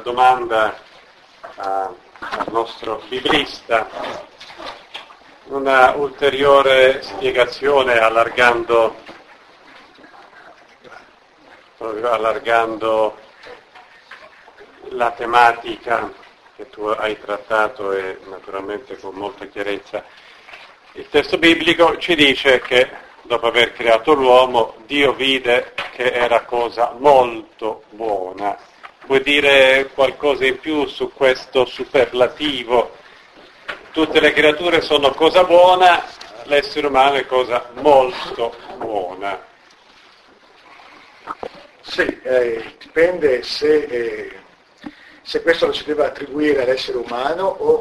domanda al nostro biblista, una ulteriore spiegazione allargando la tematica che tu hai trattato e naturalmente con molta chiarezza. Il testo biblico ci dice che dopo aver creato l'uomo, Dio vide che era cosa molto buona. Puoi dire qualcosa in più su questo superlativo? Tutte le creature sono cosa buona, l'essere umano è cosa molto buona. Sì, dipende se questo lo si deve attribuire all'essere umano o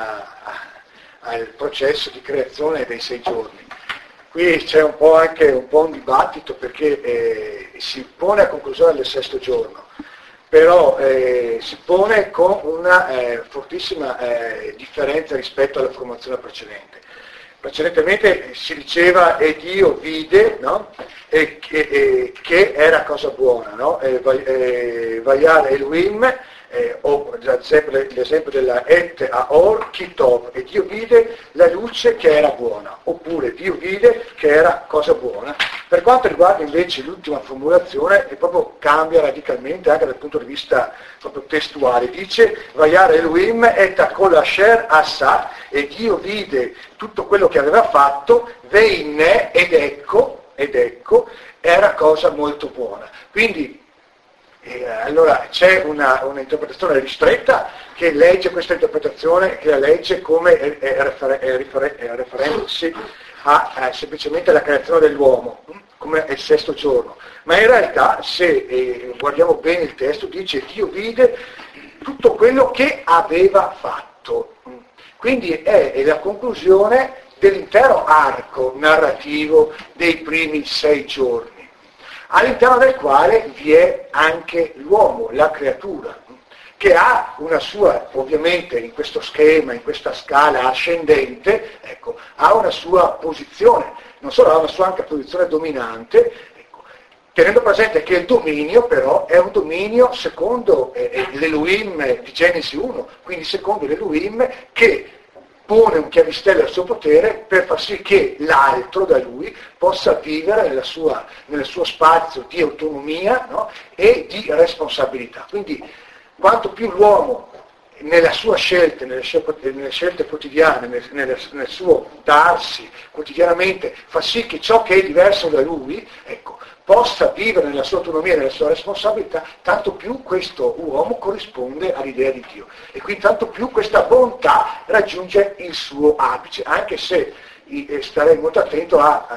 al processo di creazione dei 6 giorni. Qui c'è anche un dibattito perché si pone a conclusione del 6° giorno, però si pone con una fortissima differenza rispetto alla formazione precedente. Precedentemente si diceva e Dio vide, no? Che era cosa buona, no? Vayar Elohim, o l'esempio della Et Aor Kitov, e Dio vide la luce che era buona, oppure Dio vide che era cosa buona. Per quanto riguarda invece l'ultima formulazione, proprio cambia radicalmente anche dal punto di vista proprio testuale. Dice Vayar Elohim et Akol Asher Asa, e Dio vide tutto quello che aveva fatto, Veine, ed ecco, era cosa molto buona. Quindi allora c'è una interpretazione ristretta che legge questa interpretazione, che la legge come riferendosi semplicemente alla creazione dell'uomo, come è il 6° giorno. Ma in realtà, se guardiamo bene il testo, dice Dio vide tutto quello che aveva fatto. Quindi è la conclusione dell'intero arco narrativo dei primi 6 giorni, all'interno del quale vi è anche l'uomo, la creatura, che ha una sua, ovviamente in questo schema, in questa scala ascendente, ecco, ha una sua posizione, non solo ha una sua anche posizione dominante, ecco, tenendo presente che il dominio però è un dominio secondo l'Elohim di Genesi 1, quindi secondo l'Elohim che pone un chiavistello al suo potere per far sì che l'altro da lui possa vivere nel suo spazio di autonomia, no? E di responsabilità. Quindi quanto più l'uomo nelle sue scelte quotidiane, nel suo darsi quotidianamente, fa sì che ciò che è diverso da lui, ecco, possa vivere nella sua autonomia e nella sua responsabilità, tanto più questo uomo corrisponde all'idea di Dio. E quindi tanto più questa bontà raggiunge il suo apice, anche se starei molto attento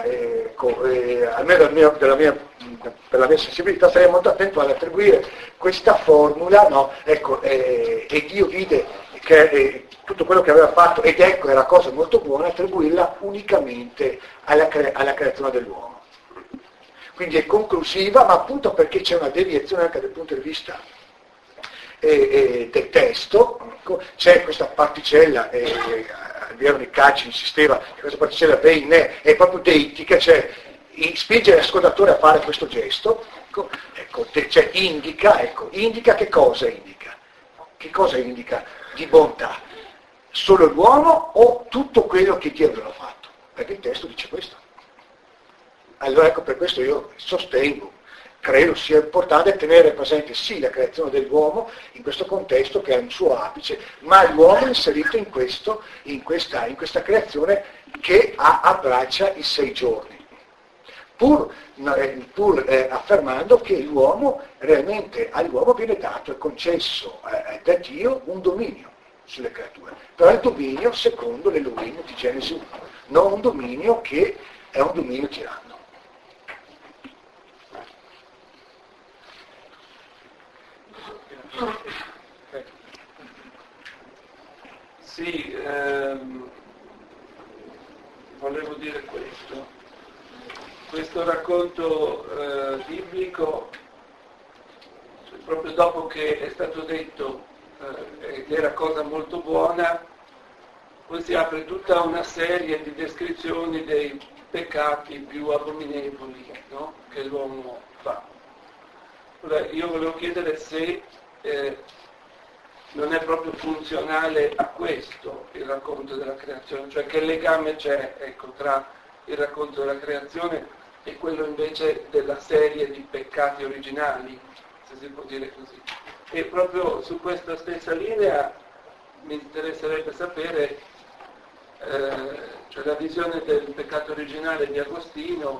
almeno per la mia sensibilità, starei molto attento ad attribuire questa formula, no? Ecco, e Dio vide che tutto quello che aveva fatto, ed ecco era cosa molto buona, attribuirla unicamente alla creazione dell'uomo. Quindi è conclusiva, ma appunto perché c'è una deviazione anche dal punto di vista del testo, c'è questa particella, Albiero Nicacci insisteva che questa particella Veine è proprio deitica, cioè spinge l'ascoltatore a fare questo gesto, cioè indica che cosa indica? Che cosa indica di bontà? Solo l'uomo o tutto quello che Dio aveva fatto? Perché il testo dice questo. Allora ecco, per questo io sostengo, credo sia importante tenere presente sì la creazione dell'uomo in questo contesto che è un suo apice, ma l'uomo è inserito in questa creazione che abbraccia i 6 giorni, pur affermando che l'uomo realmente all'uomo viene dato e concesso da Dio un dominio sulle creature, però il dominio secondo l'Elohim di Genesi 1, non un dominio che è un dominio tiranno. Sì, volevo dire questo racconto biblico, proprio dopo che è stato detto ed era cosa molto buona, poi si apre tutta una serie di descrizioni dei peccati più abominevoli, no? Che l'uomo fa. Ora, io volevo chiedere se non è proprio funzionale a questo il racconto della creazione, cioè che legame c'è, ecco, tra il racconto della creazione e quello invece della serie di peccati originali, se si può dire così. E proprio su questa stessa linea mi interesserebbe sapere, cioè la visione del peccato originale di Agostino,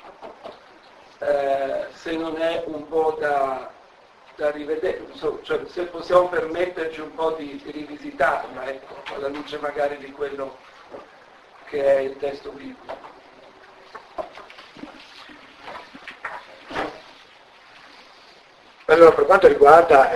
se non è un po' da rivedere, cioè se possiamo permetterci un po' di rivisitarla, ecco, alla luce magari di quello che è il testo biblico. Allora, per quanto riguarda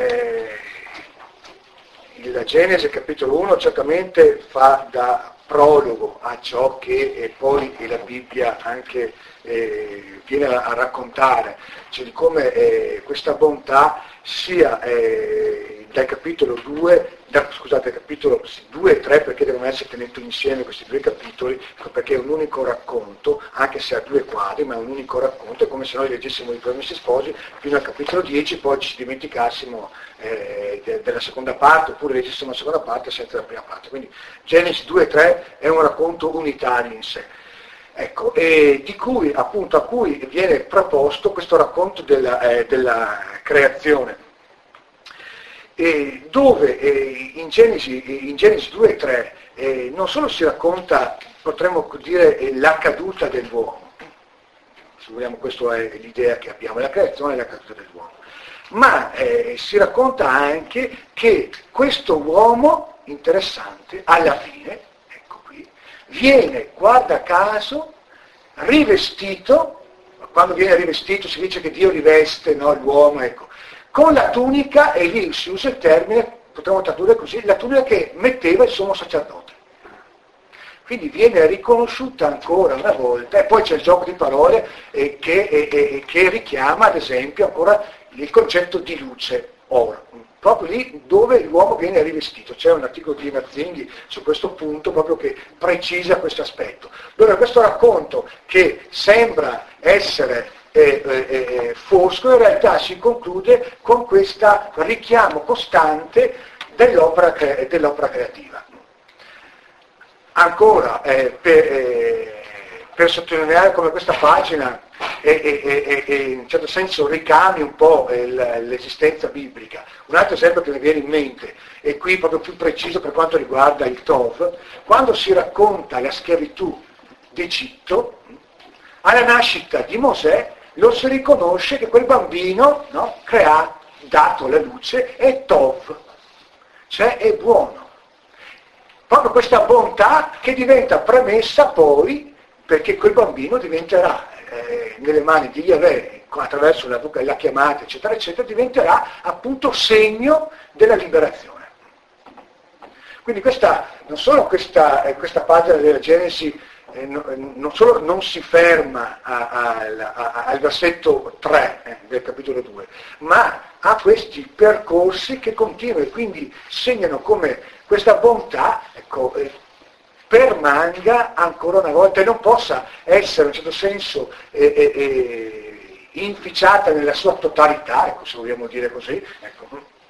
la Genesi capitolo 1, certamente fa da prologo a ciò che poi la Bibbia anche viene a raccontare, cioè di come questa bontà sia dal capitolo 2, capitolo 2 e 3, perché devono essere tenuti insieme questi due capitoli, perché è un unico racconto, anche se ha due quadri, ma è un unico racconto, è come se noi leggessimo i Promessi Sposi fino al capitolo 10, poi ci dimenticassimo della seconda parte, oppure leggessimo la seconda parte senza la prima parte. Quindi Genesi 2 e 3 è un racconto unitario in sé. Ecco, di cui appunto a cui viene proposto questo racconto della creazione, dove in Genesi 2 e 3 non solo si racconta, potremmo dire, la caduta dell'uomo, se vogliamo, questa è l'idea che abbiamo, la creazione e la caduta dell'uomo, ma si racconta anche che questo uomo interessante alla fine, viene, guarda caso, rivestito. Quando viene rivestito si dice che Dio riveste, no, l'uomo, ecco, con la tunica, e lì si usa il termine, potremmo tradurre così, la tunica che metteva il sommo sacerdote. Quindi viene riconosciuta ancora una volta, e poi c'è il gioco di parole che richiama ad esempio ancora il concetto di luce, ora. Proprio lì dove l'uomo viene rivestito. C'è un articolo di Mazzinghi su questo punto proprio che precisa questo aspetto. Dove questo racconto, che sembra essere fosco, in realtà si conclude con questo richiamo costante dell'opera creativa. Ancora, per sottolineare come questa pagina in un certo senso ricami un po' l'esistenza biblica. Un altro esempio che mi viene in mente, e qui proprio più preciso per quanto riguarda il Tov, quando si racconta la schiavitù d'Egitto, alla nascita di Mosè lo si riconosce che quel bambino, no, dato la luce, è Tov, cioè è buono. Proprio questa bontà che diventa premessa poi perché quel bambino diventerà nelle mani di Yahweh, attraverso la chiamata, eccetera, eccetera, diventerà appunto segno della liberazione. Quindi non solo questa pagina della Genesi non solo non si ferma al versetto 3 del capitolo 2, ma ha questi percorsi che continuano e quindi segnano come questa bontà, ecco, permanga ancora una volta e non possa essere in un certo senso inficiata nella sua totalità, ecco, se vogliamo dire così, ecco,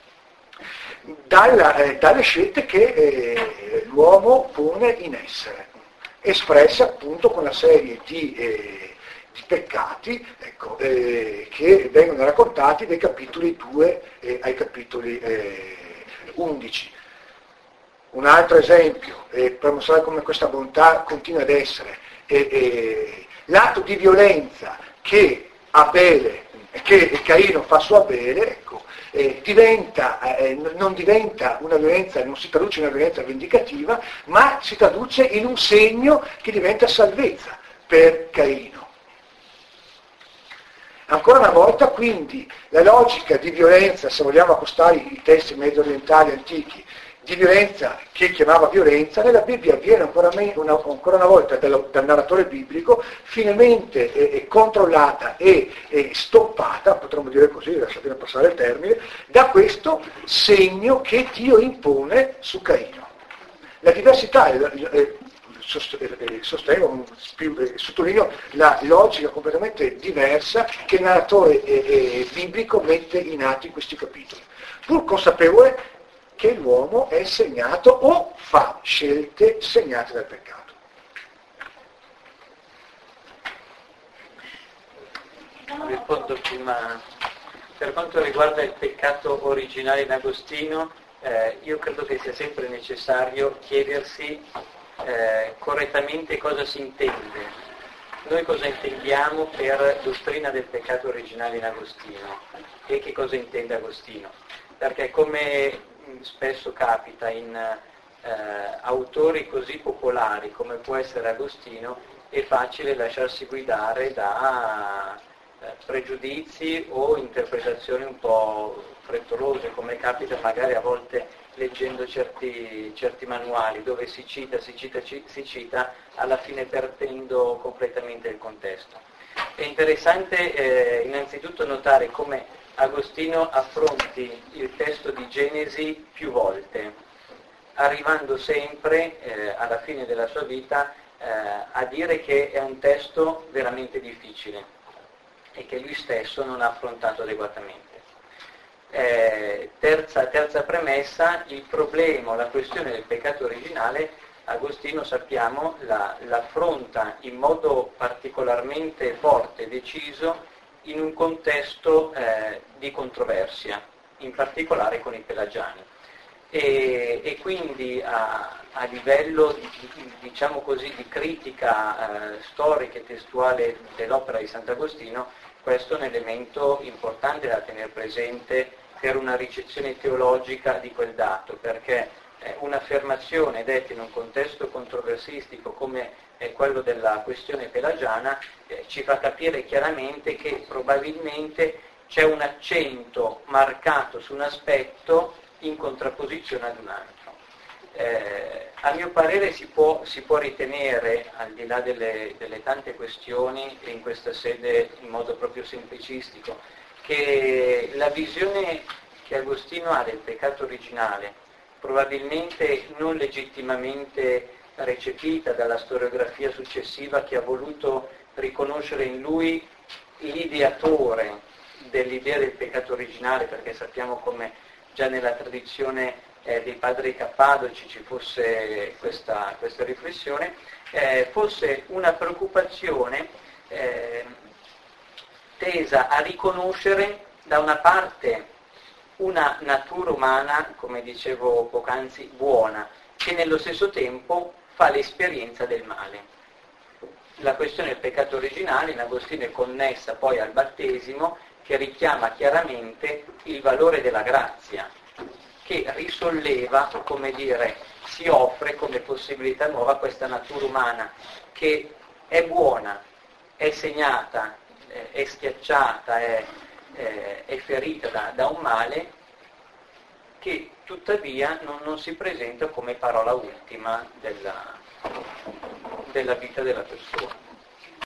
dalle scelte che l'uomo pone in essere, espresse appunto con una serie di peccati, ecco, che vengono raccontati dai capitoli 2 ai capitoli 11. Un altro esempio, per mostrare come questa bontà continua ad essere, l'atto di violenza che Caino fa su Abele, ecco, non diventa una violenza, non si traduce in una violenza vendicativa, ma si traduce in un segno che diventa salvezza per Caino. Ancora una volta, quindi, la logica di violenza, se vogliamo accostare i testi medio orientali antichi, di violenza che chiamava violenza, nella Bibbia viene ancora una volta dal narratore biblico finalmente controllata e stoppata, potremmo dire così, lasciatemi passare il termine, da questo segno che Dio impone su Caino. La diversità, sottolineo la logica completamente diversa che il narratore biblico mette in atto in questi capitoli, pur consapevole che l'uomo è segnato o fa scelte segnate dal peccato. Rispondo prima. Per quanto riguarda il peccato originale in Agostino, io credo che sia sempre necessario chiedersi correttamente cosa si intende. Noi cosa intendiamo per dottrina del peccato originale in Agostino e che cosa intende Agostino? Perché come spesso capita in autori così popolari come può essere Agostino, è facile lasciarsi guidare da pregiudizi o interpretazioni un po' frettolose, come capita magari a volte leggendo certi manuali dove si cita, alla fine perdendo completamente il contesto. È interessante innanzitutto notare come Agostino affronti il testo di Genesi più volte, arrivando sempre alla fine della sua vita a dire che è un testo veramente difficile e che lui stesso non ha affrontato adeguatamente. Terza premessa, il problema, la questione del peccato originale, Agostino sappiamo l'affronta in modo particolarmente forte e deciso in un contesto di controversia, in particolare con i pelagiani. E quindi a livello diciamo così di critica storica e testuale dell'opera di Sant'Agostino, questo è un elemento importante da tenere presente per una ricezione teologica di quel dato, perché un'affermazione detta in un contesto controversistico come quello della questione pelagiana ci fa capire chiaramente che probabilmente c'è un accento marcato su un aspetto in contrapposizione ad un altro. A mio parere si può ritenere, al di là delle tante questioni, e in questa sede in modo proprio semplicistico, che la visione che Agostino ha del peccato originale, probabilmente non legittimamente recepita dalla storiografia successiva che ha voluto riconoscere in lui l'ideatore dell'idea del peccato originale, perché sappiamo come già nella tradizione dei padri cappadoci ci fosse questa riflessione, fosse una preoccupazione tesa a riconoscere da una parte una natura umana, come dicevo poc'anzi, buona, che nello stesso tempo fa l'esperienza del male. La questione del peccato originale in Agostino è connessa poi al battesimo, che richiama chiaramente il valore della grazia, che risolleva, come dire, si offre come possibilità nuova a questa natura umana che è buona, è segnata, è schiacciata, è ferita da un male che tuttavia non si presenta come parola ultima della vita della persona.